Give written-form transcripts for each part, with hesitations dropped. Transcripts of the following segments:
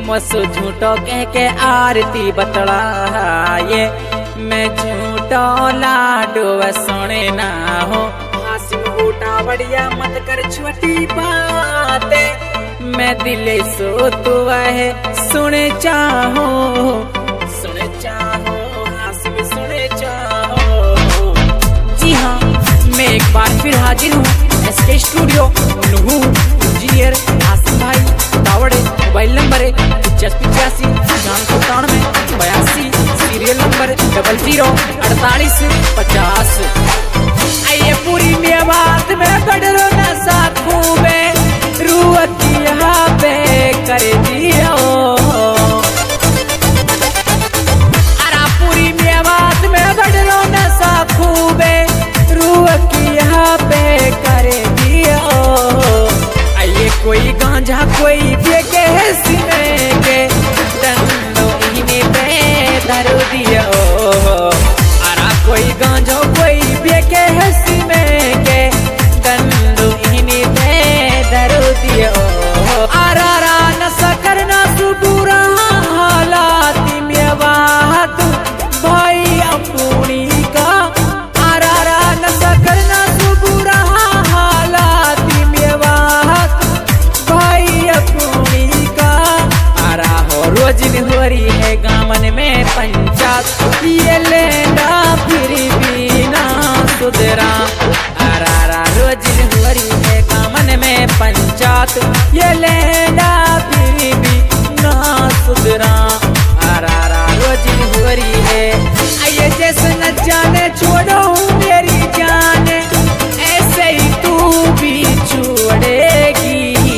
मसो झूठो कह के आरती बतलाए, मैं झूठो लाडो सुने ना हो। हासिम उठा बढ़िया मत कर छोटी बातें, मैं दिल सो तू है सुने चाहो, सुने चाहो हासिम सुने चाहो। जी हाँ, मैं एक बार फिर हाजिर हूँ SK studio Nuh engineer Hasim भाई दावड़े। मोबाइल नंबर है 8585 92 सीरियल नंबर 004850। आइए पूरी में बात में कड़रो न साखू में रुअती यहाँ पे कर दियो। अरा पूरी में बात में कड़रो न साखू में रुअती यहाँ पे कर दियो। आइए कोई गांजा कोई बेके सीने के डंडो इन्हें पे धर दियो। अरा कोई गांजा कोई बेके सीने के डंडो इन्हें पे धर दियो। अरा रा नशा करना सुबुरा हालात में बात भाई अपनी का। अरा रा नशा करना सुबुरा हालात में बात भाई अपनी का। अरा हो रोज हो रही है गामन में पंचायत, ये लेना फिर भी ना सुधरा। अरा रा रोज हो रही है गामन में पंचायत, ये लेना फिर भी ना सुधरा। अरा रा रोज हो रही है। आइए जैसे न जाने छोड़ो मेरी जाने, ऐसे ही तू भी छोड़ेगी।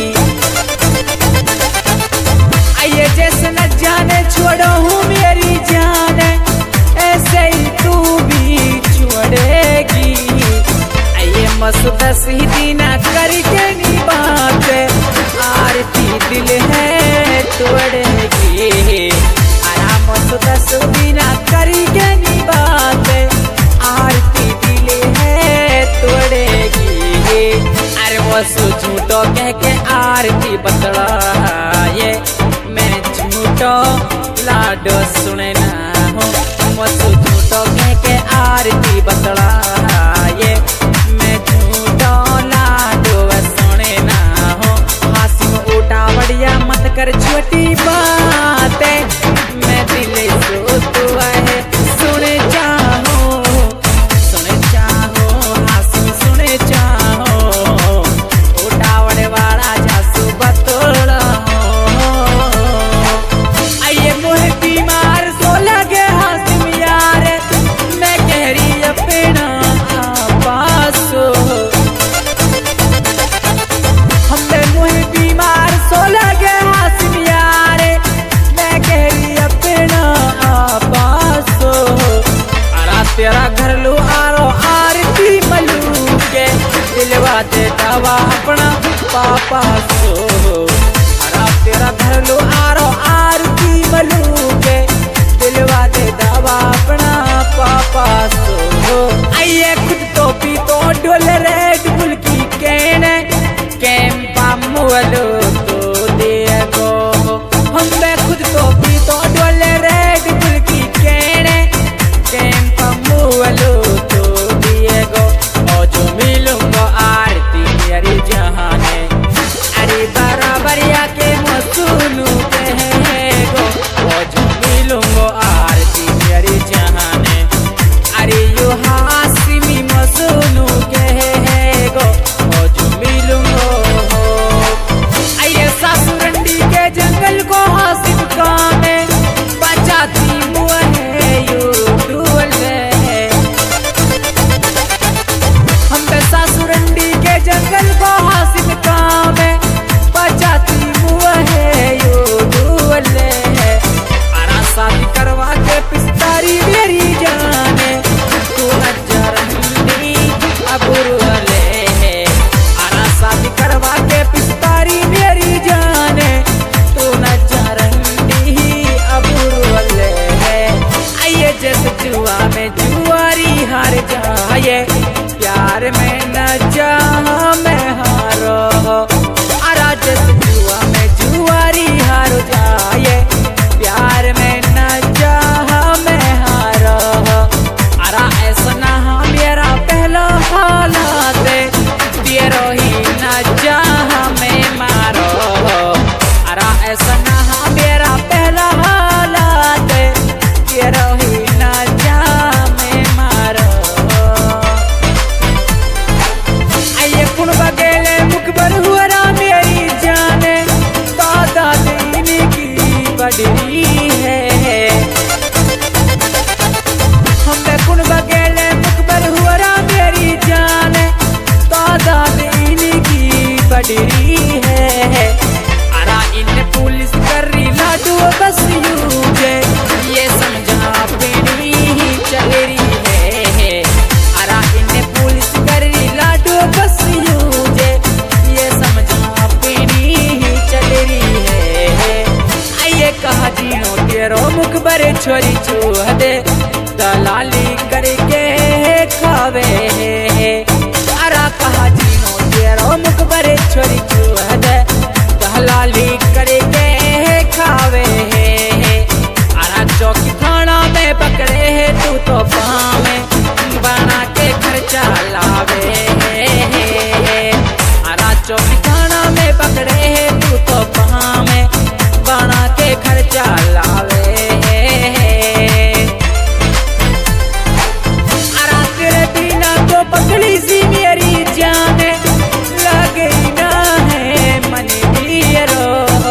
आइए जैसे न जाने छोड़ो हूँ मेरी जाने, ऐसे ही तू भी छोड़ेगी। आइए मसुद सीधीना करके नी बात, आरती दिल है तोड़ेगी। अरा मसुद सीधीना करके नी बात, आरती दिल है तोड़ेगी। अरे मसु झूठो कह के आरती बतलाए, मैं झूठो लाडो सुने ना हो। मसु झूठो कह के आरती बतलाए, मैं झूठो लाडो सुने ना हो। हासिम उठा बढ़िया मत कर छोटी बातें, मैं दिल सो तू है सुने चाहो, सुने चाहो हासिम सुने चाहो। उठा बड़े वाला जासू बतोड़ा बीमार सो लगे हासिम यार, मैं कह रही अपना पासो। हमने मुझे बीमार सो लगे हासिम यार, मैं कह रही अपना पासो। अरा तेरा घर लो आरो आरती मलू के, दिलवा दे दवा अपना पापा सो। अरा तेरा घर लो आरो आरती मलू के, दिलवा दे दवा अपना पापा सो। आइए खुद तो पी तो डोल रेड बुल की कहने, कैंपा मुअलो तो देखो। हमने खुद तो पी तो डोल रेड बुल की कहने, कैंपा मुअलो तो देखो। और जो मिलूंगा आरती मेरी जहाने, बदली है। हमने कुन बगेले मुकबर हुआ मेरी जान, तादाद इनकी बदली है। अरा इन पुलिस कर रही लाडू बस यूजे, ये समझा पेनी ही चल रही है। अरा इन पुलिस कर रही लाडू बस यूजे, ये समझा पेनी ही चल रही है। आइए कहा जीनो तेरो मुखबर छोरी छुह दे, दलाली करके खावे। अरा कहा जीनो तेरो मुखबर छोरी छुह दे, दलाली करके खावे। अरा चौकी थाना में पकड़े है तू तो पावे, बना के खर्चा लावे। अरा चौकी थाना में पकड़े है तू तो पावे, बना के खर्चा लावे। अरा तेरे बिना तो पकड़ी सी मेरी जान, लगे ना है मन रो।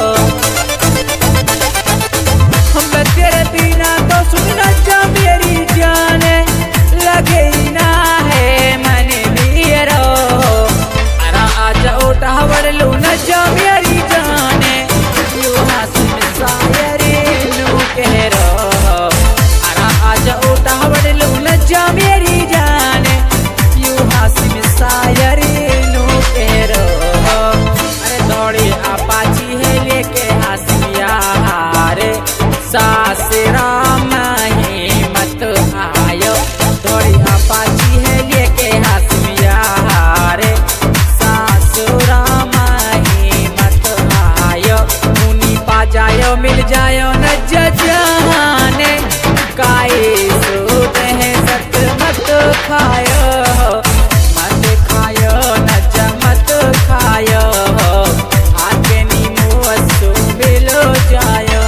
हम तेरे बिना तो सुनना जा मेरी जान, लगे ना है मन रो। अरा आजा उठा वड़ लू न जा मेरी जान, यू हासिम सायरी लू कह रो। अरा आजा उठा वड़ लू न जा मेरी जान, यू हासिम सायरी लू कह रो। अरे दौड़ी अपाची है लेके हासिम यारे, सासरा में मत आयो। दौड़ी अपाची है लेके हासिम यारे, सासुरा में मत आयो। मुनी पा जायो मिल जायो न जाने, काए सूद है सत मत खायो। मत खायो न मत खायो, आके नीमू असु मिलो जायो।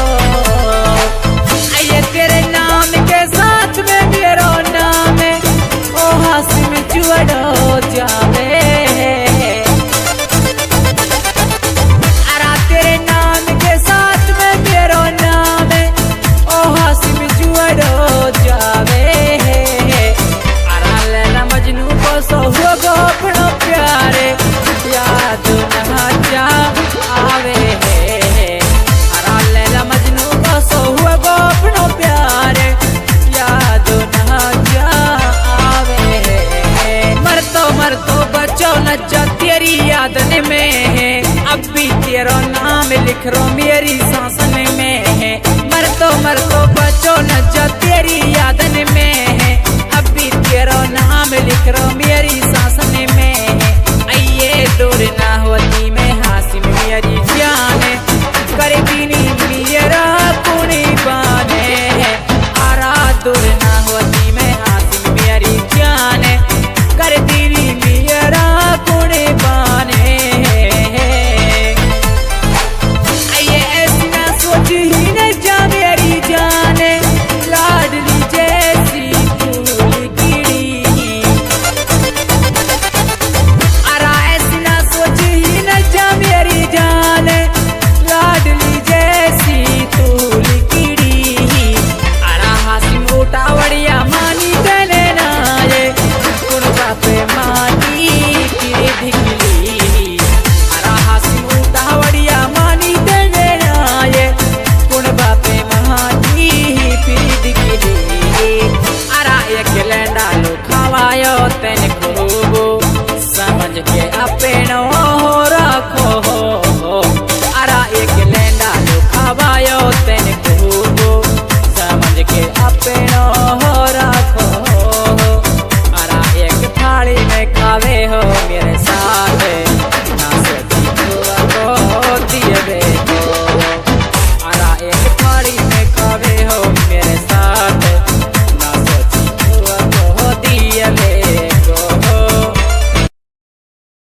आइए तेरे नाम के साथ में मेरो नाम है, ओ हासिम जुड़ो जावे। अरा तेरे नाम के साथ में मेरो नाम है, ओ हासिम जुड़ो जावे। अरा लैला मजनू को सोहो गो अपनो प्यारे, याद न जा आवे। अरा लैला मजनू को सोहो गो अपनो प्यारे, याद न जा आवे। मर तो बचो न जा तेरी यादन में है, अब भी तेरा नाम लिख रो मेरी सांसन में है। मर तो बचो न जा तेरी यादन में है, अब भी तेरा नाम लिख रो मेरी सांसन में है।